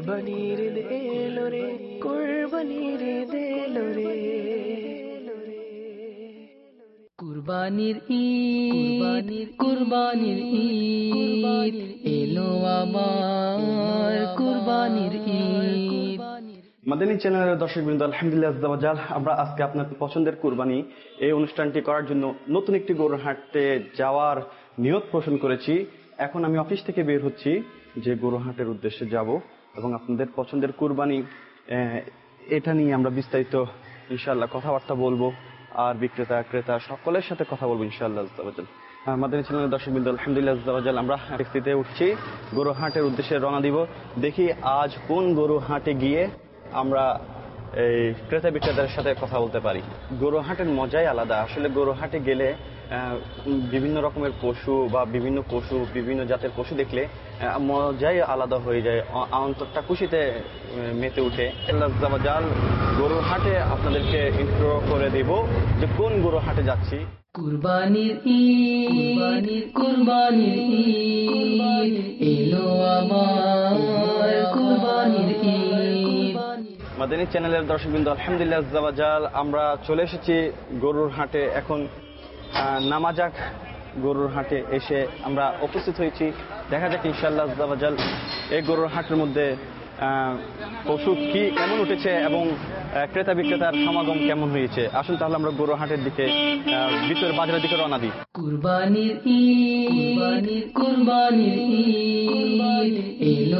কুরবানির ঈদ এলো রে, কুরবানির ঈদ এলো রে। কুরবানির ঈদ, কুরবানির ঈদ এলো আমার, কুরবানির ঈদ। মাদানী চ্যানেলের দর্শকবৃন্দ, আলহামদুলিল্লাহ আজ্জা ওয়া জাল, আমরা আজকে আপনার পছন্দের কুরবানি এই অনুষ্ঠানটি করার জন্য নতুন একটি গরুর হাটে যাওয়ার নিয়ত পোষণ করেছি। এখন আমি অফিস থেকে বের হচ্ছি যে গরুর হাটের উদ্দেশ্যে যাব এবং আপনাদের পছন্দের কুরবানি এটা নিয়ে আমরা বিস্তারিত ইনশাআল্লাহ কথাবার্তা বলবো, আর বিক্রেতা ক্রেতা সকলের সাথে কথা বলবো ইনশাআল্লাহ আজ্জা ওয়া জাল। মাদানী চ্যানেলের দর্শকবৃন্দ, আলহামদুলিল্লাহ আজ্জা ওয়া জাল, আমরা ট্যাক্সিতে উঠছি, গরুর হাটের উদ্দেশ্যে রওনা দিব। দেখি আজ কোন গরু হাটে গিয়ে আমরা এই ক্রেতা বিক্রেতাদের সাথে কথা বলতে পারি। গরু হাটের মজাই আলাদা। আসলে গরু হাটে গেলে বিভিন্ন রকমের পশু বা বিভিন্ন জাতের পশু দেখলে মজাই আলাদা হয়ে যায়, অন্তরটা খুশিতে মেতে উঠে। জাল গরুর হাটে আপনাদেরকে ইন্ট্রো করে দেব যে কোন গরু হাটে যাচ্ছি। কুরবানির ঈদ, কুরবানির ঈদ এলো আমার, কুরবানির ঈদ। মাদানী চ্যানেলের দর্শকবৃন্দ, আলহামদুলিল্লাহ আজ্জা ওয়া জাল, আমরা চলে এসেছি গরুর হাটে। এখন নামা যাক। গরুর হাটে এসে আমরা উপস্থিত হয়েছি। দেখা যাক ইনশাআল্লাহ আজ্জা ওয়া জাল এই গরুর হাটের মধ্যে পশু কি কেমন উঠেছে এবং ক্রেতা বিক্রেতার সমাগম কেমন হয়েছে। আসুন তাহলে আমরা গরু হাটের দিকে ভিতর বাজারের দিকে রওনা দিই। কুরবানির ঈদ, কুরবানির ঈদ এলো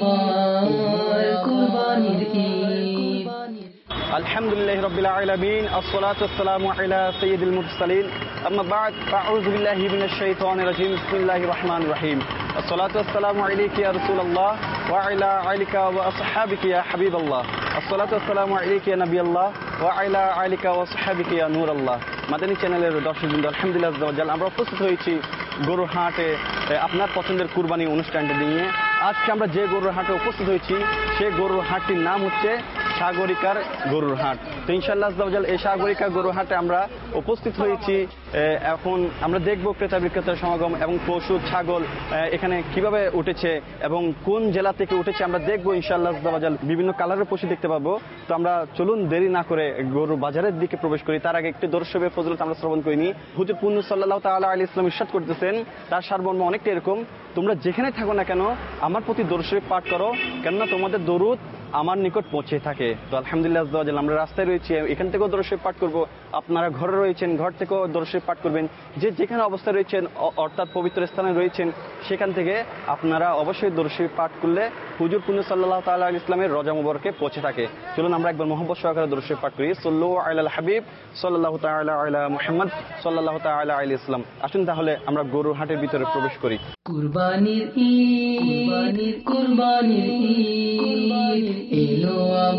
আমার, কুরবানির ঈদ। আলহামদুলিল্লাহি রাব্বিল আলামিন, আসসালাতু ওয়াসসালামু আলা সাইয়্যিদিল মুরসালিন, আম্মা বা'দ, আউযু বিল্লাহি মিনাশ শাইতানির রাজিম, বিসমিল্লাহির রহমানির রহিম। আসসালাতু ওয়াসসালামু আলাইকা ইয়া রাসূলুল্লাহ ওয়া আলা আলিকা ওয়া আসহাবিকা ইয়া হাবিবাল্লাহ। আসসালাতু ওয়াসসালামু আলাইকা ইয়া নবিয়াল্লাহ ওয়া আলা আলিকা ওয়া আসহাবিকা ইয়া নূরাল্লাহ। মাদানী চ্যানেলের দর্শকবৃন্দ, আলহামদুলিল্লাহ আজ্জা ওয়া জাল, আমরা উপস্থিত হয়েছি গরুর হাটে আপনার পছন্দের কুরবানি অনুষ্ঠানটি নিয়ে। আজকে আমরা যে গরুর হাটে উপস্থিত হয়েছি সেই গরুর হাটটির নাম হচ্ছে সাগরিকার গরুর হাট। তো ইনশাআল্লাহ আজ্জা ওয়া জাল এই সাগরিকা গরুর হাটে আমরা উপস্থিত হয়েছি। এখন আমরা দেখব ক্রেতা বিক্রেতার সমাগম এবং পশু ছাগল এখানে কিভাবে উঠেছে এবং কোন জেলা থেকে উঠেছে আমরা দেখবো ইনশাআল্লাহ আজ্জা ওয়া জাল। বিভিন্ন কালারের পশু দেখতে পাবো। তো আমরা চলুন দেরি না করে গরু বাজারের দিকে প্রবেশ করি। তার আগে একটি দর্শবের ফজিলত আমরা শ্রবণ করিনি। হুজুর পুন্নু সাল্লাল্লাহু তাআলা আলাইহি ওয়াসাল্লাম ইরশাদ করতেছেন, তার সারমর্ম অনেকটা এরকম, তোমরা যেখানে থাকো না কেন আমার প্রতি দরুদ শরীফ পাঠ করো, কেননা তোমাদের দরুদ আমার নিকট পৌঁছে থাকে। তো আলহামদুলিল্লাহ আজ্জা ওয়া জাল, আমরা রাস্তায় রয়েছি, এখান থেকেও দরুদ শরীফ পাঠ করবো। আপনারা ঘরে রয়েছেন, ঘর থেকেও দরুদ শরীফ পাঠ করবেন। যেখানে অবস্থায় রয়েছেন অর্থাৎ পবিত্র স্থানে রয়েছেন সেখান থেকে আপনারা অবশ্যই দরুদ শরীফ পাঠ করলে হুজুর পুন্নু সাল্লাল্লাহু তাআলা আলাইহি ওয়াসাল্লামের রজা মুবারকে পৌঁছে থাকে। চলুন আমরা একবার মুহাব্বত সহকারে দরুদ শরীফ পাঠ করি। সাল্লু আলাল হাবিব সাল্লাল্লাহু তাআলা আলা মুহাম্মদ সাল্লাল্লাহু তাআলা আলাইহি ওয়াসাল্লাম। আসুন তাহলে আমরা গরুর হাটের ভিতরে প্রবেশ করি। কুরবানির ঈদ, কুরবানির ঈদ এলো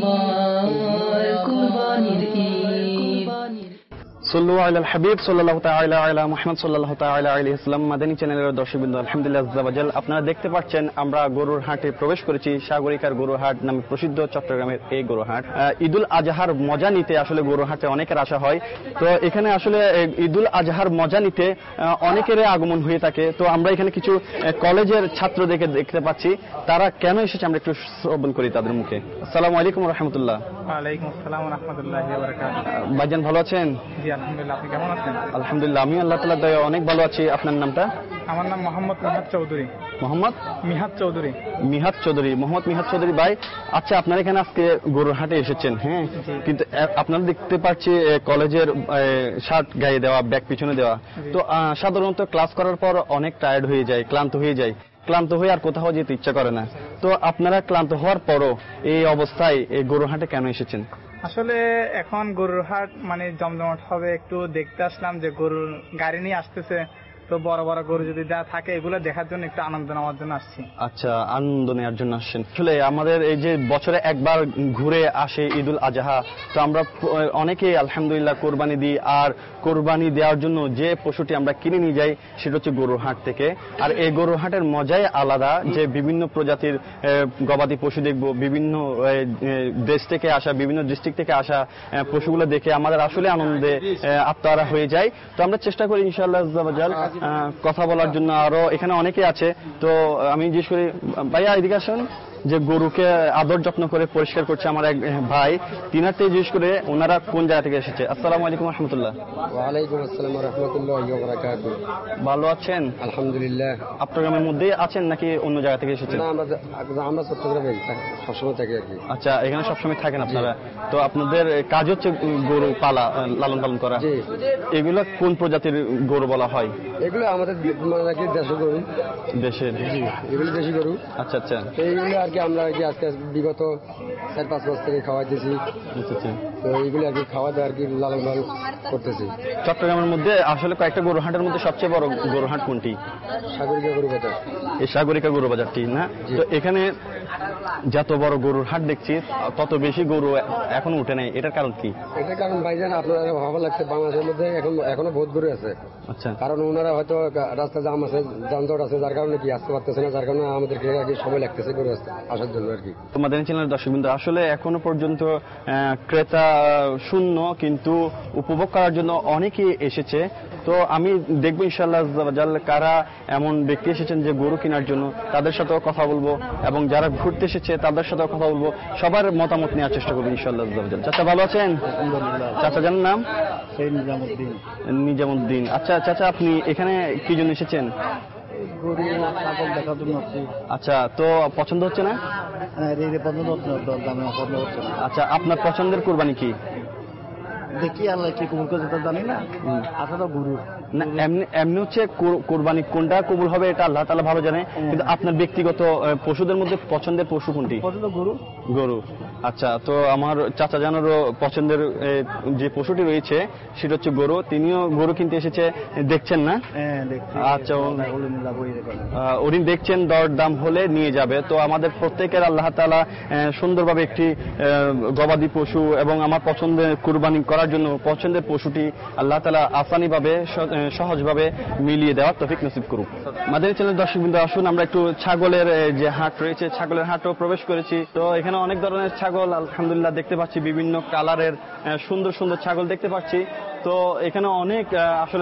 আমার, কুরবানির ঈদ। সাল্লু আলাল হাবিব সাল্লাল্লাহু তাআলা আলা মুহাম্মদ সাল্লাল্লাহু তাআলা আলাইহি ওয়াসাল্লাম। মাদানী চ্যানেলের দর্শকবৃন্দ, আলহামদুলিল্লাহ আজ্জা ওয়া জাল, আপনারা দেখতে পাচ্ছেন আমরা গরুর হাটে প্রবেশ করেছি। সাগরিকার গরুর হাট নামে প্রসিদ্ধ চট্টগ্রামের এই গরুর হাট। ঈদুল আজহার মজা নিতে আসলে গরুর হাটে অনেকের আসা হয়। তো এখানে আসলে ঈদুল আজহার মজা নিতে অনেকের আগমন হয়ে থাকে। তো আমরা এখানে কিছু কলেজের ছাত্রদেরকে দেখতে পাচ্ছি, তারা কেন এসেছে আমরা একটু শ্রবণ করি তাদের মুখে। আসসালামু আলাইকুম ওয়া রাহমাতুল্লাহ। ওয়া আলাইকুম আসসালাম ওয়া রাহমাতুল্লাহি ওয়া বারাকাতুহু। ভাইজান ভালো আছেন? জি আলহামদুলিল্লাহ, আপনি কেমন আছেন? আলহামদুলিল্লাহ, আমি আল্লাহ তাআলার দয়ায় অনেক ভালো আছি। আপনার নামটা? আমার নাম মোহাম্মদ মিহাদ চৌধুরী। মোহাম্মদ মিহাদ চৌধুরী। মিহাদ চৌধুরী, মোহাম্মদ মিহাদ চৌধুরী ভাই। আচ্ছা, আপনারা এখানে আজকে গরুর হাটে এসেছেন, হ্যাঁ, কিন্তু আপনারা দেখতে পাচ্ছি কলেজের শার্ট গায়ে দেওয়া, ব্যাগ পিছনে দেওয়া। তো সাধারণত ক্লাস করার পর অনেক টায়ার্ড হয়ে যায়, ক্লান্ত হয়ে আর কোথাও যেতে ইচ্ছা করে না। তো আপনারা ক্লান্ত হওয়ার পরও এই অবস্থায় এই গরুর হাটে কেন এসেছেন? আসলে এখন গরুর হাট মানে জমজমাট হবে, একটু দেখতে আসলাম যে গরুর গাড়ি নিয়ে আসতেছে। তো বড় বড় গরু যদি যা থাকে এগুলো দেখার জন্য একটু আনন্দ নেওয়ার জন্য আসছি। আচ্ছা, আনন্দ নেওয়ার জন্য আসছেন। আসলে আমাদের এই যে বছরে একবার ঘুরে আসে ঈদুল আজহা, তো আমরা অনেকেই আলহামদুলিল্লাহ কোরবানি দিই। আর কোরবানি দেওয়ার জন্য যে পশুটি আমরা কিনে নিয়ে যাই সেটা হচ্ছে গরুর হাট থেকে। আর এই গরুর হাটের মজাই আলাদা, যে বিভিন্ন প্রজাতির গবাদি পশু দেখবো, বিভিন্ন দেশ থেকে আসা, বিভিন্ন ডিস্ট্রিক্ট থেকে আসা পশুগুলো দেখে আমাদের আসলে আনন্দে আত্মহারা হয়ে যায়। তো আমরা চেষ্টা করি ইনশাআল্লাহ কথা বলার জন্য। আরো এখানে অনেকে আছে, তো আমি জিজ্ঞেস করি, ভাইয়া এদিকে আসুন। যে গরুকে আদর যত্ন করে পরিষ্কার করছে আমার এক ভাই, তিনারতে জিজ্ঞেস করে ওনারা কোন জায়গা থেকে এসেছে। আসসালামু আলাইকুম রহমতুল্লাহ। ওয়ালাইকুম আসসালাম ওয়া রাহমাতুল্লাহি ওয়া বারাকাতুহু। ভালো আছেন? আলহামদুলিল্লাহ। আপনার গ্রামের মধ্যেই আছেন নাকি অন্য জায়গা থেকে এসেছেন? না, আমরা চট্টগ্রামে সবসময় থাকি আর কি। আচ্ছা, এখানে সবসময় থাকেন আপনারা? তো আপনাদের কাজ হচ্ছে গরু পালা, লালন পালন করা। জি। এগুলো কোন প্রজাতির গরু বলা হয়? এগুলো আমাদের মানে আর কি দেশি গরু। দেশের? জি, এগুলো দেশি গরু। আচ্ছা আচ্ছা। তো এইগুলো আর কি আমরা আর কি আজকে বিগত 4-5 মাস থেকে খাওয়াইতেছি। আচ্ছা আচ্ছা। তো এইগুলো আর কি খাওয়া দাওয়া আর কি লালন পালন করতেছি। চট্টগ্রামের মধ্যে আসলে কয়েকটা গরু হাটের মধ্যে সবচেয়ে বড় গরু হাট কোনটি? সাগরিকা গরু বাজার। এই সাগরিকা গরু বাজারটি না? তো এখানে যত বড় গরুর হাট দেখছি তত বেশি গরু এখনো উঠে নাই, এটার কারণ কি? এটার কারণ ভাইজান আপনারা ভালো লাগছে, বাংলাদেশের মধ্যে এখনো বহুত গরু আছে। আচ্ছা। কারণ ওনারা হয়তো রাস্তা জাম আছে, যানজট আছে, যার কারণে কি আসতে পারতেছে না, যার কারণে আমাদেরকে আর কি সময় লাগতেছে গরু আসার জন্য আর কি। তোমাদের চ্যানেলের দর্শকবৃন্দ, আসলে এখনো পর্যন্ত ক্রেতা শূন্য, কিন্তু উপভোগ করার জন্য অনেকেই এসেছে। তো আমি দেখবো ইনশাআল্লাহ কারা এমন ব্যক্তি এসেছেন যে গরু কেনার জন্য, তাদের সাথেও কথা বলবো, এবং যারা ঘুরতে এসেছে তাদের সাথেও কথা বলবো, সবার মতামত নেওয়ার চেষ্টা করবো ইনশাআল্লাহ। চাচা ভালো আছেন? চাচা জানার নাম? নিজামুদ্দিন। নিজামুদ্দিন। আচ্ছা চাচা, আপনি এখানে কি জন্য এসেছেন? গরু ছাগল দেখার জন্য। আচ্ছা, তো পছন্দ হচ্ছে না? পছন্দ হচ্ছে না। আচ্ছা, আপনার পছন্দের কুরবানি কি? দেখি আল্লাহ কি কবুল করছে তা জানি না। আচ্ছা, তো গরু না, এমনি হচ্ছে কুরবানি কোনটা কবুল হবে এটা আল্লাহ তাআলা ভালো জানে, কিন্তু আপনার ব্যক্তিগত পশুদের মধ্যে পছন্দের পশু কোনটি? পছন্দ গরু। গরু। আচ্ছা, তো আমার চাচা জানারও পছন্দের যে পশুটি রয়েছে সেটা হচ্ছে গরু। তিনিও গরু কিনতে এসেছে, দেখছেন না? আচ্ছা, উনি দেখছেন, দর দাম হলে নিয়ে যাবে। তো আমাদের প্রত্যেকের আল্লাহ তাআলা সুন্দরভাবে একটি গবাদি পশু এবং আমার পছন্দের কুরবানি করার জন্য পছন্দের পশুটি আল্লাহ তাআলা আসানিভাবে সহজভাবে মিলিয়ে দেওয়ার তৌফিক নসিব করুক। মাদানী চ্যানেল দর্শকবৃন্দ, আসুন আমরা একটু ছাগলের যে হাট রয়েছে, ছাগলের হাটও প্রবেশ করেছি। তো এখানে অনেক ধরনের ছাগল আলহামদুলিল্লাহ দেখতে পাচ্ছি, বিভিন্ন কালারের সুন্দর সুন্দর ছাগল দেখতে পাচ্ছি। তো এখানে অনেক আসলে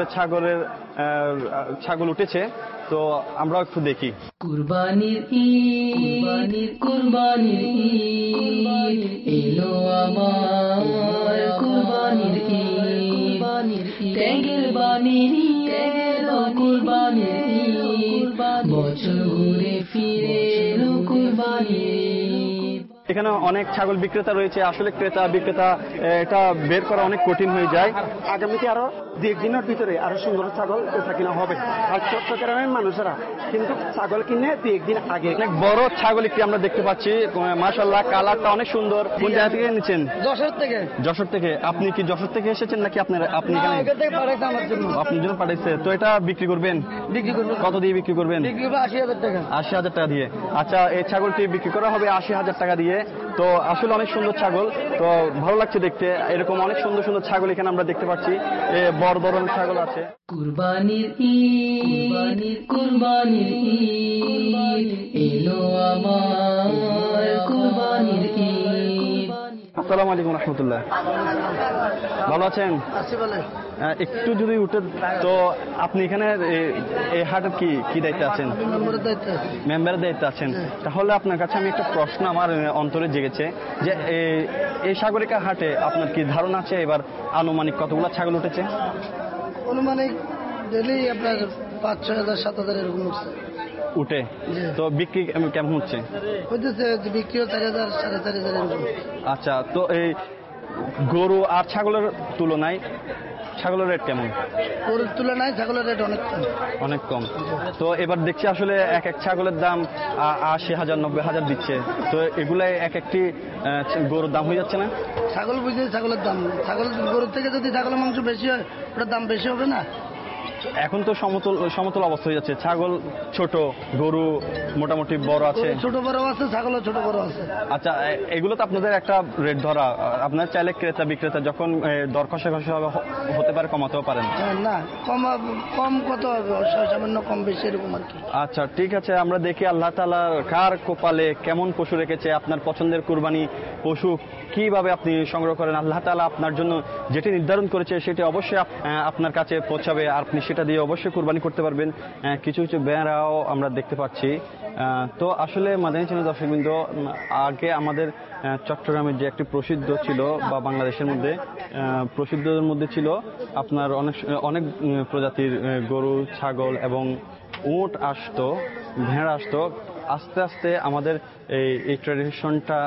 ছাগল উঠেছে, তো আমরা একটু দেখি। কুরবানির ঈদ, কুরবানির ঈদ এলো আমার, কুরবানির ঈদ, ত্যাগের বাণীর এলো কুরবানির ঈদ, বছর ঘুরে ফিরে এলো কুরবানির ঈদ। এখানে অনেক ছাগল বিক্রেতা রয়েছে। আসলে ক্রেতা বিক্রেতা এটা বের করা অনেক কঠিন হয়ে যায়। আগামীতে আরো 2 দিনের ভিতরে আরো সুন্দর ছাগল বেচা কিনা হবে। আর চট্টগ্রামের মানুষেরা কিন্তু ছাগল কিনে 2 দিন আগে। অনেক বড় ছাগল একটি আমরা দেখতে পাচ্ছি, মাশাআল্লাহ, কালারটা অনেক সুন্দর। কোন জায়গা থেকে এনেছেন? যশোর থেকে। যশোর থেকে। আপনি কি যশোর থেকে এসেছেন নাকি আপনি এখানে? আপনার জন্য পাঠাইছে। তো এটা বিক্রি করবেন? বিক্রি করবো। কত দিয়ে বিক্রি করবেন? বিক্রি করবো 80,000 টাকা। 80,000 টাকা দিয়ে। আচ্ছা, এই ছাগলটি বিক্রি করা হবে 80,000 টাকা দিয়ে। তো আসলে অনেক সুন্দর ছাগল, তো ভালো লাগছে দেখতে। এরকম অনেক সুন্দর সুন্দর ছাগল এখানে আমরা দেখতে পাচ্ছি, বড় ধরনের ছাগল আছে। কুরবানির ঈদ, কুরবানির ঈদ এলো আমার, কুরবানির ঈদ। আসসালামু আলাইকুম রহমতুল্লাহ। ভালো আছেন? একটু যদি উঠে, তো আপনি এখানে এই হাটের কি দায়িত্বে আছেন? মেম্বারের দায়িত্বে আছেন। তাহলে আপনার কাছে আমি একটা প্রশ্ন আমার অন্তরে জেগেছে, যে এই সাগরিকা হাটে আপনার কি ধারণা আছে এবার আনুমানিক কতগুলো ছাগল উঠেছে? অনুমানিক ডেলি আপনার 5-6,000 7,000 এরকম উঠে। তো বিক্রি কেমন হচ্ছে? বিক্রি 4,000 4,500 এরকম। আচ্ছা, তো এই গরু আর ছাগলের তুলনায় ছাগলের রেট কেমন? গরুর তুলনায় ছাগলের রেট অনেক কম। তো এবার দেখছি আসলে এক ছাগলের দাম 80,000 90,000 দিচ্ছে। তো এগুলাই একটি গরুর দাম হয়ে যাচ্ছে না? ছাগল বুঝে ছাগলের দাম, গরুর থেকে যদি ছাগলের মাংস বেশি হয় ওটার দাম বেশি হবে না? এখন তো সমতল অবস্থা হয়ে যাচ্ছে। ছাগল ছোট, গরু মোটামুটি বড় আছে। ছোট বড় আছে, ছাগলও ছোট বড় আছে। আচ্ছা, এগুলো তো আপনাদের একটা রেট ধরা, আপনার চাইলে ক্রেতা বিক্রেতা যখন দর কষাকষি হতে পারে কমাতেও পারেন। না, কম কত হবে, সামান্য কম বেশি এরকম আর কি। আচ্ছা, ঠিক আছে, আমরা দেখি আল্লাহ তাআলা কার কপালে কেমন পশু রেখেছে। আপনার পছন্দের কুরবানি পশু কিভাবে আপনি সংগ্রহ করেন, আল্লাহ তাআলা আপনার জন্য যেটি নির্ধারণ করেছে সেটি অবশ্যই আপনার কাছে পৌঁছাবে, আর আপনি সেটা সেটা দিয়ে অবশ্যই কুরবানি করতে পারবেন। কিছু কিছু ভেড়াও আমরা দেখতে পাচ্ছি। তো আসলে মাদানী চ্যানেল দর্শকবৃন্দ, আগে আমাদের চট্টগ্রামের যে একটি প্রসিদ্ধ ছিল বা বাংলাদেশের মধ্যে প্রসিদ্ধের মধ্যে ছিল আপনার অনেক প্রজাতির গরু, ছাগল এবং উট আসতো, ভেড়া আসতো। আস্তে আস্তে আমাদের এই ট্র্যাডিশনটা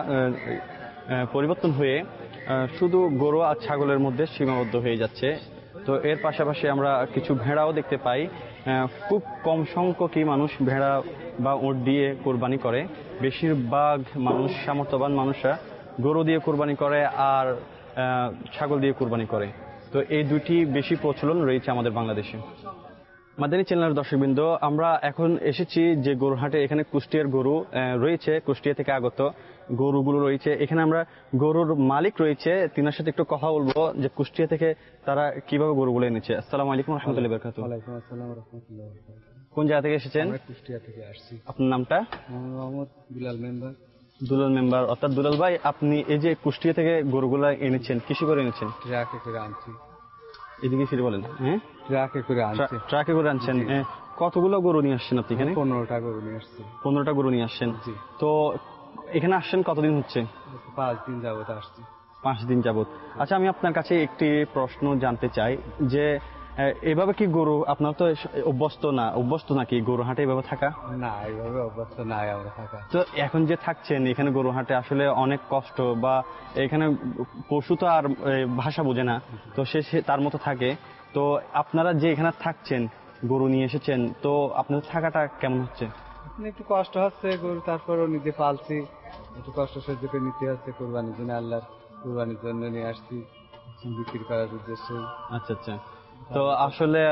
পরিবর্তন হয়ে শুধু গরু আর ছাগলের মধ্যে সীমাবদ্ধ হয়ে যাচ্ছে। তো এর পাশাপাশি আমরা কিছু ভেড়াও দেখতে পাই। খুব কম সংখ্যকই মানুষ ভেড়া বা উট দিয়ে কোরবানি করে। বেশিরভাগ মানুষ, সামর্থ্যবান মানুষরা গরু দিয়ে কোরবানি করে আর ছাগল দিয়ে কোরবানি করে। তো এই দুটি বেশি প্রচলন রয়েছে আমাদের বাংলাদেশে। মাদানী চ্যানেলের দর্শকবৃন্দ, আমরা এখন এসেছি যে গরুহাটে। এখানে কুষ্টিয়ার গরু রয়েছে, কুষ্টিয়া থেকে আগত গরুগুলো রয়েছে। এখানে আমরা গরুর মালিক রয়েছে, তিনার সাথে একটু কথা বলবো যে কুষ্টিয়া থেকে তারা কিভাবে গরুগুলো এনেছে। আসসালামু আলাইকুম রহমতুল্লাহ বরকাতুহু। ওয়ালাইকুম আসসালাম রাহমাতুল্লাহ। কোন জায়গা থেকে এসেছেন? আমরা কুষ্টিয়া থেকে আসছি। আপনার নামটা? মোহাম্মদ বিলাল মেম্বার। দুলাল মেম্বার। অর্থাৎ দুলাল ভাই, আপনি এই যে কুষ্টিয়া থেকে গরুগুলা এনেছেন, কিসে করে এনেছেন? ট্রাকে করে আনছি। এদিকে ফিরে বলেন। হ্যাঁ, ট্রাকে করে আনছি। ট্রাকে করে আনছেন। কতগুলো গরু নিয়ে আসছেন আপনি এখানে? 15টা গরু নিয়ে আসছি। 15টা গরু নিয়ে আসছেন। তো এখানে আসছেন কতদিন হচ্ছে? 5 দিন যাবত আসছি। 5 দিন যাবত। আচ্ছা, আমি আপনার কাছে একটি প্রশ্ন জানতে চাই যে এভাবে কি গরু, আপনার তো অভ্যস্ত নাকি গরু হাটে এভাবে থাকা? না, এইভাবে অভ্যস্ত নাই আমরা থাকা। তো এখন যে থাকছেন এখানে গরু হাটে, আসলে অনেক কষ্ট, বা এখানে পশু তো আর ভাষা বোঝে না, তো সে তার মতো থাকে। তো আপনারা যে এখানে থাকছেন, গরু নিয়ে এসেছেন, তো আপনাদের থাকাটা কেমন হচ্ছে? একটু কষ্ট হচ্ছে, গরু তারপরও নিজে পালছি, একটু কষ্ট সহ্য করে নিতে হচ্ছে। কোরবানির জন্য, আল্লাহর কোরবানির জন্য নিয়ে আসছি, বিক্রি করার উদ্দেশ্যে। আচ্ছা আচ্ছা। তো আসলে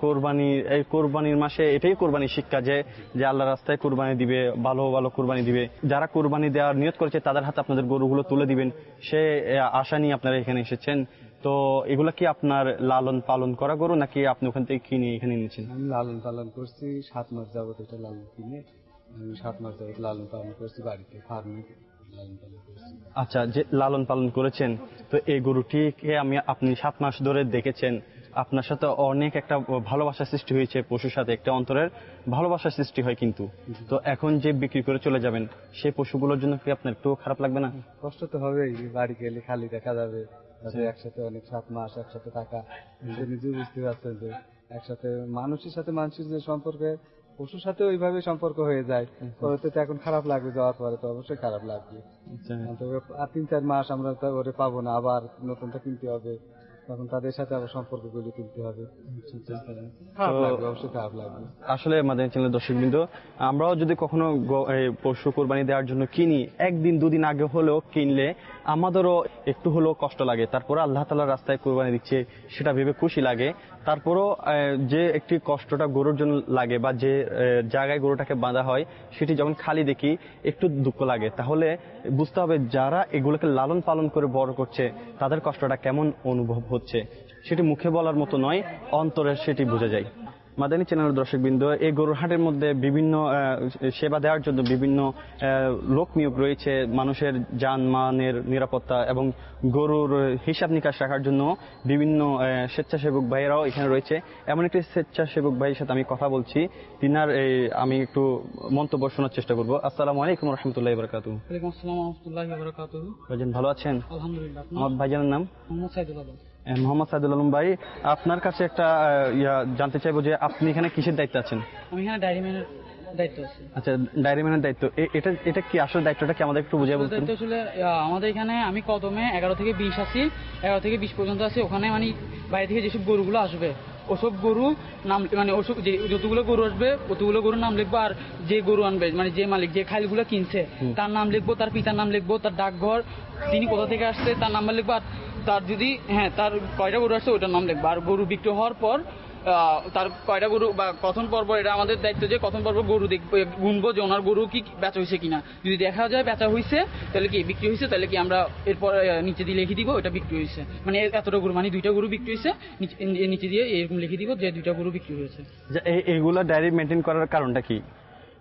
কোরবানির মাসে এটাই কোরবানির শিক্ষা, যে আল্লাহর রাস্তায় কোরবানি দিবে, ভালো ভালো কোরবানি দিবে। যারা কোরবানি দেওয়ার নিয়ত করেছে তাদের হাতে আপনাদের গরুগুলো তুলে দিবেন, সে আশা নিয়ে আপনারা এখানে এসেছেন। তো এগুলা কি আপনার লালন পালন করা গরু, নাকি আপনি ওখান থেকে কিনে এখানে এনেছেন? আমি লালন পালন করছি 7 মাস যাবত। এটা লালন কিনে আমি 7 মাস যাবত লালন পালন করছি, বাড়িতে ফার্মে লালন পালন করছি। আচ্ছা, যে লালন পালন করেছেন, তো এই গরুটিকে আপনি 7 মাস ধরে দেখেছেন, আপনার সাথে অনেক একটা ভালোবাসার সৃষ্টি হয়েছে, পশুর সাথে একটা অন্তরের ভালোবাসার সৃষ্টি হয়। কিন্তু তো এখন যে বিক্রি করে চলে যাবেন, সেই পশুগুলোর জন্য কি আপনার একটু খারাপ লাগবে না? কষ্ট তো হবেই, বাড়ি গেলে খালি দেখা যাবে। একসাথে অনেক 7 মাস একসাথে থাকা, নিজেও বুঝতে পারছেন যে একসাথে মানুষের সাথে মানুষের যে সম্পর্কে, পশুর সাথে ওইভাবে সম্পর্ক হয়ে যায়। ওতে তো এখন খারাপ লাগবে, যাওয়ার পরে তো অবশ্যই খারাপ লাগবে। তবে আর 3-4 মাস আমরা তো ওরে পাবো না, আবার নতুনটা কিনতে হবে, তখন তাদের সাথে আবার সম্পর্ক গড়ে তুলতে হবে। খারাপ লাগবে, অবশ্যই খারাপ লাগবে। আসলে আমাদের চ্যানেলের দর্শকবৃন্দ, আমরাও যদি কখনো পশু কোরবানি দেওয়ার জন্য কিনি, 1-2 দিন আগে হলেও কিনলে আমাদেরও একটু হলেও কষ্ট লাগে। তারপরে আল্লাহ তাআলার রাস্তায় কোরবানি দিচ্ছে, সেটা ভেবে খুশি লাগে। তারপরও যে একটি কষ্টটা গরুর জন্য লাগে, বা যে জায়গায় গরুটাকে বাঁধা হয় সেটি যখন খালি দেখি একটু দুঃখ লাগে। তাহলে বুঝতে হবে যারা এগুলোকে লালন পালন করে বড় করছে তাদের কষ্টটা কেমন অনুভব হচ্ছে, সেটি মুখে বলার মতো নয়, অন্তরে সেটি বোঝা যায়। মাদানী চ্যানেলের দর্শকবৃন্দ, এই গরুর হাটের মধ্যে বিভিন্ন সেবা দেওয়ার জন্য বিভিন্ন লোক নিয়োগ রয়েছে। মানুষের জানমালের নিরাপত্তা এবং গরুর হিসাব নিকাশ রাখার জন্য বিভিন্ন স্বেচ্ছাসেবক ভাইয়েরাও এখানে রয়েছে। এমন একটি স্বেচ্ছাসেবক ভাইয়ের সাথে আমি কথা বলছি, তিনার আমি একটু মন্তব্য শোনার চেষ্টা করবো। আসসালামু আলাইকুম রহমতুল্লাহ বরকাতুহু। ওয়ালাইকুম আসসালাম ওয়া রাহমাতুল্লাহি ওয়া বারাকাতুহু। ভাইজান ভালো আছেন? আলহামদুলিল্লাহ। আমার ভাইজানের নাম মোহাম্মদ সাইদুল আলম। মোহাম্মদ সাইদুল আলম ভাই, আপনার কাছে একটা জানতে চাইবো যে আপনি এখানে কিসের দায়িত্বে আছেন? আমি এখানে ডায়েরিম্যানের দায়িত্ব আছে। আচ্ছা, ডায়েরিম্যানের দায়িত্ব, এটা কি আসলে দায়িত্বটা কি আমাদের একটু বুঝিয়ে বলতেন? দায়িত্ব আসলে আমাদের এখানে আমি কদমে 11 থেকে 20 আছি, 11 থেকে 20 পর্যন্ত আছি। ওখানে মানে বাইরে থেকে যেসব গরুগুলো আসবে, ওসব গরু নাম, মানে ওসব যতগুলো গরু আসবে অতগুলো গরুর নাম লিখবো, আর যে গরু আনবে, মানে যে মালিক যে খালগুলো কিনছে তার নাম লিখবো, তার পিতার নাম লিখবো, তার ডাকঘর, তিনি কোথা থেকে আসছে তার নাম্বার লিখবো, আর তার যদি তার কয়টা গরু আসছে ওটার নাম লিখবো। আর গরু বিক্রি হওয়ার পর তার কয়টা গরু বা কথন পর্ব, এটা আমাদের দায়িত্ব যে কথন পর্ব গরু দেখবো, গুনবো যে ওনার গরু কি বেচা হয়েছে কিনা। যদি দেখা যায় বেচা হয়েছে তাহলে কি বিক্রি হয়েছে, তাহলে কি আমরা এরপর নিচে দিয়ে লিখে দিব এটা বিক্রি হয়েছে, মানে এতটা গরু, মানে 2টা গরু বিক্রি হয়েছে, নিচে দিয়ে এরকম লিখে দিব যে 2টা গরু বিক্রি হয়েছে। এইগুলা ডায়েরি মেনটেন করার কারণটা কি?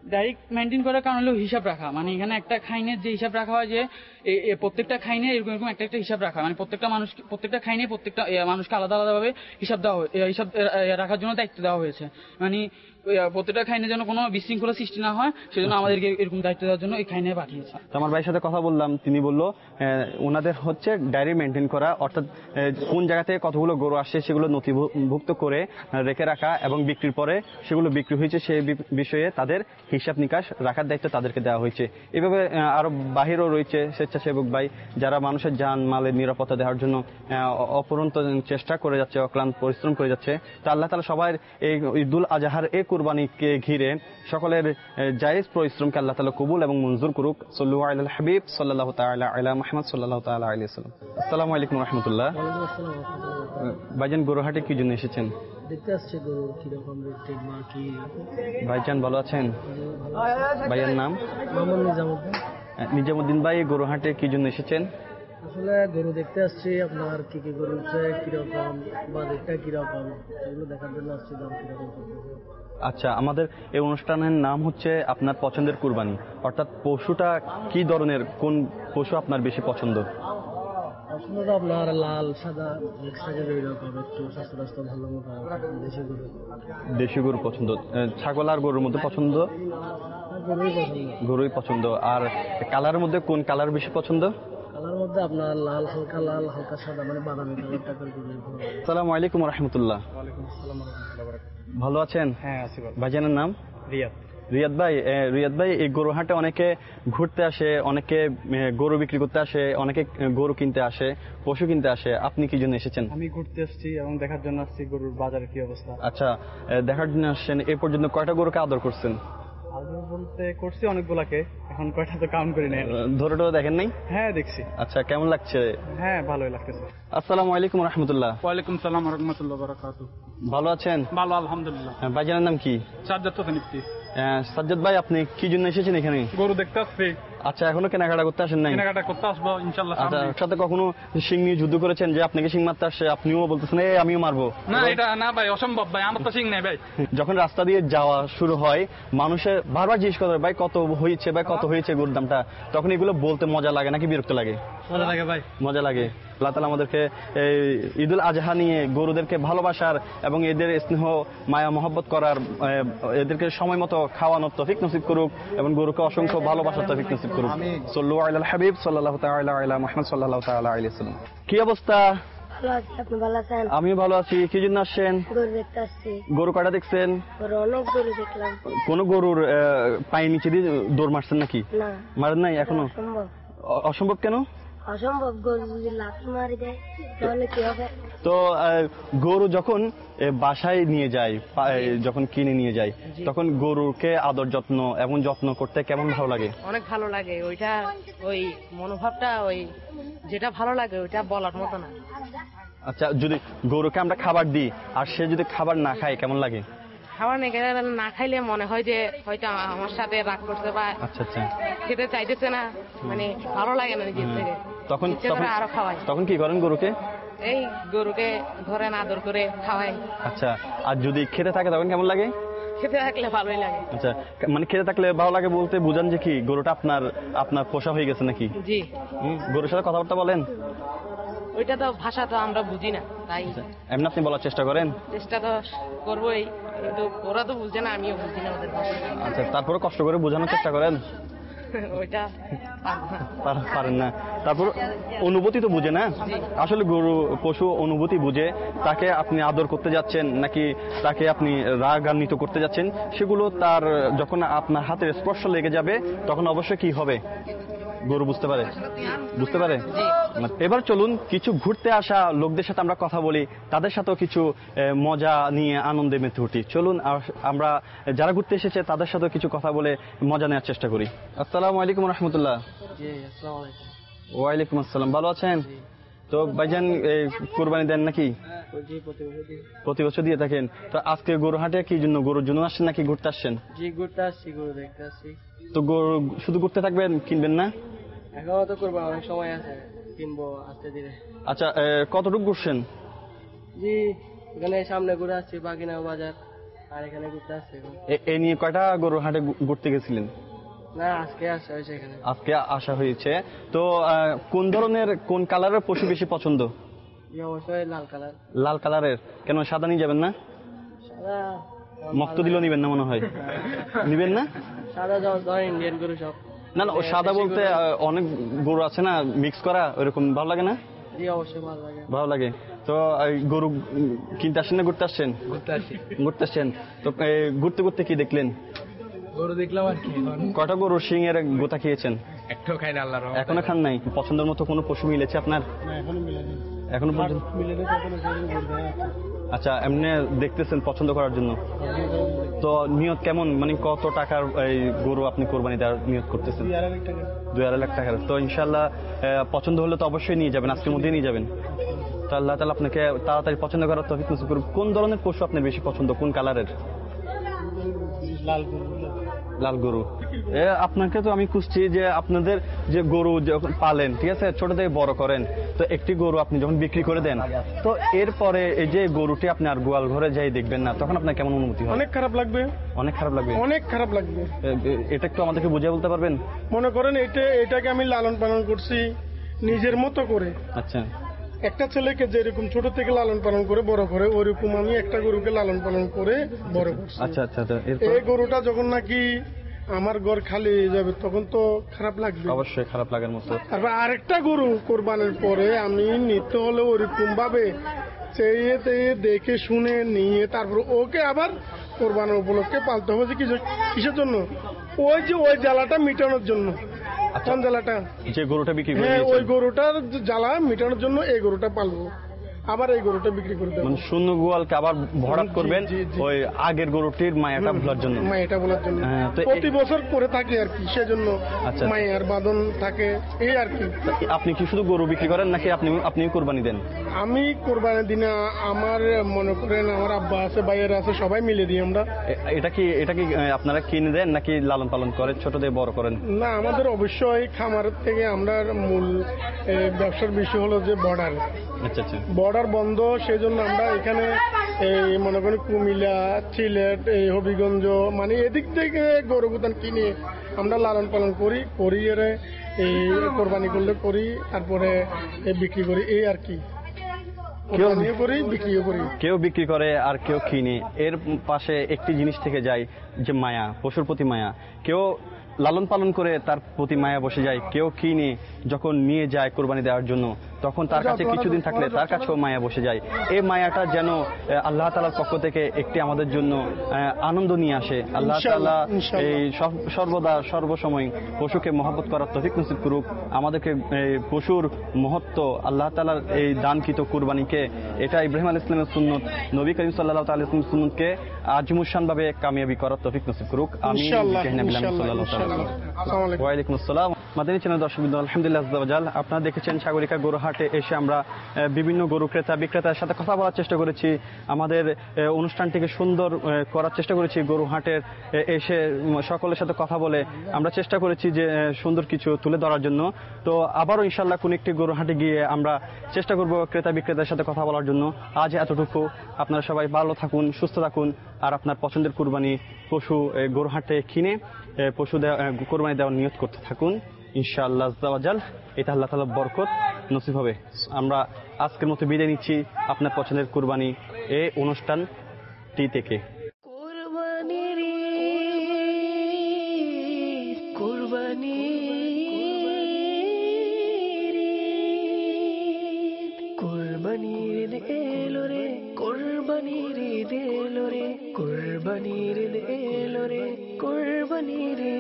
ডাইরেক্ট মেনটেন করার কারণ হলো হিসাব রাখা, মানে এখানে একটা খাইনের যে হিসাব রাখা হয় যে প্রত্যেকটা খাইনে এরকম এরকম একটা হিসাব রাখা, মানে প্রত্যেকটা খাইনে প্রত্যেকটা মানুষকে আলাদা আলাদাভাবে হিসাব রাখার জন্য দায়িত্ব দেওয়া হয়েছে। মানে প্রত্যেকটা খাইনে যেন কোনো বিশৃঙ্খলা সৃষ্টি না হয় সেজন্য আমাদেরকে এরকম দায়িত্ব দেওয়ার জন্য এই খাইনে পাঠিয়েছে। আমার ভাইয়ের সাথে কথা বললাম, তিনি বললো ওনাদের হচ্ছে ডায়েরি মেনটেন করা, অর্থাৎ কোন জায়গা থেকে কতগুলো গরু আসছে সেগুলো নথিভুক্ত করে রেখে রাখা এবং বিক্রির পরে সেগুলো বিক্রি হয়েছে সেই বিষয়ে তাদের হিসাব নিকাশ রাখার দায়িত্ব তাদেরকে দেওয়া হয়েছে। এভাবে আরো বাহিরেও রয়েছে স্বেচ্ছাসেবক ভাই যারা মানুষের জান মালের নিরাপত্তা দেওয়ার জন্য অপরন্ত চেষ্টা করে যাচ্ছে, অক্লান্ত পরিশ্রম করে যাচ্ছে। তো আল্লাহ তাআলা সবার এই ঈদুল আজহার এই কুরবানিকে ঘিরে সকলের জায়েজ পরিশ্রমকে আল্লাহ তাআলা কবুল এবং মঞ্জুর করুক। সাল্লু আলাল হাবিব সাল্লাল্লাহু তাআলা আলা মুহাম্মদ সাল্লাল্লাহু তাআলা আলাইহি ওয়াসাল্লাম। আসসালামু আলাইকুম ওয়া রাহমাতুল্লাহ। ভাইজান গরুহাটে কি জন্য এসেছেন? দেখতে আসছে গরু কিরকম রেট বা কি। ভাইজান ভালো আছেন? ভাইয়ের নাম? মোহাম্মদ নিজামুদ্দিন। নিজামুদ্দিন ভাই, গরুহাটে কি জন্য এসেছেন? আসলে গরু দেখতে আসছি, আপনার কি কি গরু হচ্ছে, কিরকম বাজেটটা কিরকম, এগুলো দেখার জন্য আসছি, দাম কিরকম চলতেছে। আচ্ছা, আমাদের এই অনুষ্ঠানের নাম হচ্ছে আপনার পছন্দের কুরবানি, অর্থাৎ পশুটা কি ধরনের, কোন পশু আপনার বেশি পছন্দ? পছন্দ তো আপনার লাল সাদা মিক্স থাকে, এইরকম একটু স্বাস্থ্য ভালো মতো দেশি গরু। দেশি গরু পছন্দ। ছাগল আর গরুর মধ্যে পছন্দ? গরুই পছন্দ। গরুই পছন্দ। আর কালারের মধ্যে কোন কালার বেশি পছন্দ? কালার মধ্যে আপনার লাল হালকা সাদা, মানে বাদামি কালার টাইপের গরু। আসসালামু আলাইকুম ওয়া রাহমাতুল্লাহ। ওয়ালাইকুম আসসালাম ওয়া রাহমাতুল্লাহি ওয়া বারাকাতুহু। ভালো আছেন? হ্যাঁ আছি ভালো। ভাইজানের নাম? রিয়াদ। রিয়াদ ভাই, এই গরু হাটে অনেকে ঘুরতে আসে, অনেকে গরু বিক্রি করতে আসে, অনেকে গরু কিনতে আসে, পশু কিনতে আসে। আপনি কি জন্য এসেছেন? আমি ঘুরতে আসছি এবং দেখার জন্য আসছি গরুর বাজারের কি অবস্থা। আচ্ছা, দেখার জন্য আসছেন। এ পর্যন্ত কয়টা গরুকে আদর করছেন? আদর বলতে করছি অনেকগুলাকে, এখন কয়টা তো কাউন্ট করি না। ধরে দেখেন নাই? হ্যাঁ দেখছি। আচ্ছা, কেমন লাগছে? হ্যাঁ ভালোই লাগতেছে। আসসালামু আলাইকুম ওয়া রাহমাতুল্লাহ। ওয়ালাইকুম সালাম ওয়া রাহমাতুল্লাহি ওয়া বারাকাতুহু। ভালো আছেন? ভালো আলহামদুলিল্লাহ। ভাইজানের নাম কি? সাজ্জাদ হোসেন ইফতি। সাজ্জাদ ভাই, আপনি কি জন্য এসেছেন এখানে? গরু দেখতে আসছি। আচ্ছা, এখনো কেনাকাটা করতে আসেন নাই? কেনাকাটা করতে আসবো ইনশাআল্লাহ। আচ্ছা, সাথে কখনো সিং নিয়ে যুদ্ধ করেছেন যে আপনাকে সিং মারতে আসছে, আপনিও বলতেছেন আমিও মারবো? না, এটা না ভাই, অসম্ভব ভাই, আমার তো সিং নেই ভাই। যখন রাস্তা দিয়ে যাওয়া শুরু হয়, মানুষের বারবার জিজ্ঞেস করে ভাই কত হয়েছে, ভাই কত হয়েছে গরুর দামটা, তখন এগুলো বলতে মজা লাগে নাকি বিরক্ত লাগে? মজা লাগে ভাই। মজা লাগে। আল্লাহ তাআলা আমাদেরকে এই ঈদুল আজহা নিয়ে গরুদেরকে ভালোবাসার এবং এদের স্নেহ মায়া মহব্বত করার, এদেরকে সময় মতো খাওয়ানোর তৌফিক নসিব করুক এবং গরুকে অসংখ্য ভালোবাসার তৌফিক নসিব করুক। সাল্লু আলাল হাবিব সাল্লাল্লাহু তাআলা আলা মুহাম্মদ সাল্লাল্লাহু তাআলা আলাইহি ওয়াসাল্লাম। কি অবস্থা? ভালো আছি, আপনি ভালো আছেন? আমিও ভালো আছি। কি জন্য আসছেন? গরু দেখতে আসছি। গরু কয়টা দেখছেন? গরু অনেক গরু দেখলাম। কোন গরুর পায়ের নিচে দিয়ে দৌড় মারছেন নাকি? না, মারেন নাই এখনো? অসম্ভব। অসম্ভব কেন? অসম্ভব, গরু যদি লাথি মারি দেয় তাহলে কি হবে? তো গরু যখন বাসায় নিয়ে যায়, যখন কিনে নিয়ে যায়, তখন গরুকে আদর যত্ন এবং যত্ন করতে কেমন ভালো লাগে? অনেক ভালো লাগে। ওইটা ওই মনোভাবটা, ওই যেটা ভালো লাগে ওইটা বলার মতো না। আচ্ছা, যদি গরুকে আমরা খাবার দিই আর সে যদি খাবার না খায় কেমন লাগে? খাবার না খাইলে মনে হয় যে হয়তো আমার সাথে রাগ করছে বা আচ্ছা আচ্ছা খেতে চাইতেছে না, মানে ভালো লাগে না নিজের থেকে। তখন আরো খাওয়াই। তখন কি করেন গরুকে? এই গরুকে ধরেন আদর করে খাওয়াই। আচ্ছা, আর যদি খেতে থাকে তখন কেমন লাগে? খেতে থাকলে ভালোই লাগে। আচ্ছা, মানে খেতে থাকলে ভালো লাগে বলতে বুঝান যে কি গরুটা আপনার পোষা হয়ে গেছে নাকি? জি। গরুর সাথে কথাবার্তা বলেন? ওইটা তো ভাষা তো আমরা বুঝি না, তাই এমনি আপনি বলার চেষ্টা করেন? চেষ্টা তো করবোই, কিন্তু ওরা তো বুঝে না, আমিও বুঝি না ওদের ভাষা। আচ্ছা, তারপরে কষ্ট করে বোঝানোর চেষ্টা করেন? ওইটা পারেন না। তারপর অনুভূতি তো বুঝে না আসলে, গরু পশু অনুভূতি বুঝে। তাকে আপনি আদর করতে যাচ্ছেন নাকি তাকে আপনি রাগান্বিত করতে যাচ্ছেন, সেগুলো তার যখন আপনার হাতের স্পর্শ লেগে যাবে তখন অবশ্যই কি হবে গরু বুঝতে পারে। এবার চলুন কিছু ঘুরতে আসা লোকদের সাথে আমরা কথা বলি, তাদের সাথেও কিছু মজা নিয়ে আনন্দে মেতে উঠি। চলুন আমরা যারা ঘুরতে এসেছে তাদের সাথেও কিছু কথা বলে মজা নেওয়ার চেষ্টা করি। আসসালামু আলাইকুম রাহমাতুল্লাহ। ওয়ালাইকুম আসসালাম। ভালো আছেন? তো ভাইজান কুরবানি দেন নাকি? প্রতি বছর দিয়ে থাকেন। তো আজকে গরু হাটে কি জন্য, গরুর জন্য আসছেন নাকি ঘুরতে আসছেন? জি, ঘুরতে আসছি, গরু দেখতে আসছি। তো গরু শুধু ঘুরতে থাকবেন, কিনবেন না? এখনো তো করবো, অনেক সময় আছে, কিনবো আস্তে ধীরে। আচ্ছা, কতটুকু ঘুরছেন? জি, এখানে সামনে ঘুরে আসছি, বাগিনা বাজার। আর এখানে ঘুরতে আসছে এখন। এ নিয়ে কয়টা গরুর হাটে ঘুরতে গেছিলেন? না, আজকে আসা হয়েছে এখানে। আজকে আসা হয়েছে। তো কোন ধরনের কোন কালারের পশু বেশি পছন্দ? অবশ্যই লাল কালার। লাল কালারের। কেন সাদা নিয়ে যাবেন না? সাদা মক্ত দিলেও নিবেন না মনে হয়, নিবেন না? সাদা ধর ইন্ডিয়ান গরু সব। না না, ও সাদা বলতে অনেক গরু আছে না মিক্স করা, ওইরকম ভালো লাগে না? জি অবশ্যই ভালো লাগে। ভালো লাগে। তো গরু কিনতে আসছেন না ঘুরতে আসছেন? ঘুরতে আসছেন। তো ঘুরতে ঘুরতে কি দেখলেন? গরু দেখলাম আর কি। কয়টা গরু সিং এর গোতা খেয়েছেন? একটাও খাই না আল্লাহর রহমতে। এখনো খান নাই? পছন্দের মতো কোনো পশু মিলেছে আপনার? এখনো মিলেনি। এখনো পর্যন্ত মিলেনি কখনো সেদিন ঘুরতে আসছে। আচ্ছা, এমনি দেখতেছেন পছন্দ করার জন্য। তো নিয়ত কেমন, মানে কত টাকার এই গরু আপনি কোরবানি দেওয়ার নিয়ত করতেছেন? 2.5 লাখ টাকার। তো ইনশাল্লাহ পছন্দ হলে তো অবশ্যই নিয়ে যাবেন, আজকের মধ্যেই নিয়ে যাবেন। তো আল্লাহ তাআলা আপনাকে তাড়াতাড়ি পছন্দ করার তৌফিক নসিব করুন। কোন ধরনের পশু আপনার বেশি পছন্দ, কোন কালারের? লাল গরু। লাল গরু। আপনাকে তো আমি খুঁজছি যে আপনাদের যে গরু যখন পালেন, ঠিক আছে, ছোট থেকে বড় করেন, তো একটি গরু আপনি যখন বিক্রি করে দেন, তো এরপরে এই যে গরুটি আপনি আর গোয়াল ঘরে যাই দেখবেন না, তখন আপনার কেমন অনুভূতি হয়? অনেক খারাপ লাগবে, অনেক খারাপ লাগবে। অনেক খারাপ লাগবে। এটা একটু আমাদেরকে বুঝিয়ে বলতে পারবেন? মনে করেন এটাকে আমি লালন পালন করছি নিজের মতো করে। আচ্ছা। একটা ছেলেকে যেরকম ছোট থেকে লালন পালন করে বড় করে, ওইরকম আমি একটা গরুকে লালন পালন করে বড় করছি। আচ্ছা আচ্ছা। এই গরুটা যখন নাকি আমার ঘর খালি হয়ে যাবে তখন তো খারাপ লাগবে। অবশ্যই খারাপ লাগার মতো। তারপর আরেকটা গরু কোরবানের পরে আমি নিতে হলে ওরকম ভাবে চেয়ে দেখে শুনে নিয়ে তারপর ওকে আবার কোরবানের উপলক্ষে পালতে হবে। যে কিসের জন্য? ওই জ্বালাটা মিটানোর জন্য। কোন জ্বালাটা? যে গরুটা বিক্রি করে হ্যাঁ, ওই গরুটার জ্বালা মিটানোর জন্য এই গরুটা পালবো, আবার এই গরুটা বিক্রি করে দেবো। মানে শূন্য গোয়ালকে আবার ভরাট করবেন ওই আগের গরুটির মায়াটা ভোলার জন্য। মায়াটা ভোলার জন্য তো প্রতি বছর করে থাকি আর কি, সেজন্য আচ্ছা। মায়ার বাঁধন থাকে এই আর কি। আপনি কি শুধু গরু বিক্রি করেন নাকি আপনি কোরবানি দেন? আমি কোরবানির দিনে আমার মনে করেন আমার আব্বা আছে, ভাইয়েরা আছে, সবাই মিলে দিই আমরা। এটা কি আপনারা কিনে দেন নাকি লালন পালন করেন, ছোট থেকে বড় করেন? না, আমাদের অবশ্যই খামারের থেকে আমরা মূল ব্যবসার বিষয় হলো যে বর্ডার। আচ্ছা আচ্ছা। বর্ডার বন্ধ, সেই জন্য আমরা এখানে এই মনে করেন কুমিল্লা, সিলেট, এই হবিগঞ্জ, মানে এদিক থেকে গরু গুদান কিনে আমরা লালন পালন করি এর এই কোরবানি করলে করি, তারপরে বিক্রি করি এই আর কি। কোরবানিও করি, বিক্রিও করি। কেউ বিক্রি করে আর কেউ কিনে। এর পাশে একটি জিনিস থেকে যায় যে মায়া, পশুর প্রতি মায়া। কেউ লালন পালন করে তার প্রতি মায়া বসে যায়, কেউ কিনে যখন নিয়ে যায় কোরবানি দেওয়ার জন্য তখন তার কাছে কিছুদিন থাকলে তার কাছেও মায়া বসে যায়। এই মায়াটা যেন আল্লাহ তাআলার পক্ষ থেকে একটি আমাদের জন্য আনন্দ নিয়ে আসে। আল্লাহ তাআলা এই সর্বদা সর্বসময় পশুকে মহব্বত করার তৌফিক নসিব করুক আমাদেরকে। পশুর মহত্ব, আল্লাহ তাআলার এই দানকৃত কুরবানিকে, এটা ইব্রাহিম আলাইহিস সালামের সুন্নত, নবী করিম সাল্লাল্লাহু তাআলা আলাইহি ওয়াসাল্লামের সুন্নতকে আজিমুশান ভাবে কামিয়াবি করার তৌফিক নসিব করুক। আমিন। ওয়ালাইকুম আসসালাম। মাদানী চ্যানেল দর্শকবৃন্দ, আলহামদুলিল্লাহ আযজা ওয়া জাল, আপনারা দেখেছেন সাগরিকা গরু হাটে এসে আমরা বিভিন্ন গরু ক্রেতা বিক্রেতার সাথে কথা বলার চেষ্টা করেছি। আমাদের অনুষ্ঠানটিকে সুন্দর করার চেষ্টা করেছি। গরু হাটের এসে সকলের সাথে কথা বলে আমরা চেষ্টা করেছি যে সুন্দর কিছু তুলে ধরার জন্য। তো আবারও ইনশাআল্লাহ কোন একটি গরু হাটে গিয়ে আমরা চেষ্টা করব ক্রেতা বিক্রেতার সাথে কথা বলার জন্য। আজ এতটুকু। আপনারা সবাই ভালো থাকুন, সুস্থ থাকুন, আর আপনার পছন্দের কুরবানি পশু গরু হাটে কিনে পশু কোরবানি দেওয়ার নিয়ত করতে থাকুন ইনশাআল্লাহ আযজা ওয়া জাল। এটা আল্লাহ তাআলার বরকত নসিব হবে। আমরা আজকের মতো বিদায় নিচ্ছি আপনার পছন্দের কুরবানি এই অনুষ্ঠানটি থেকে। কুরবানির এলো রে, কুরবানির এলো রে, কুরবানির এলো রে, কুরবানির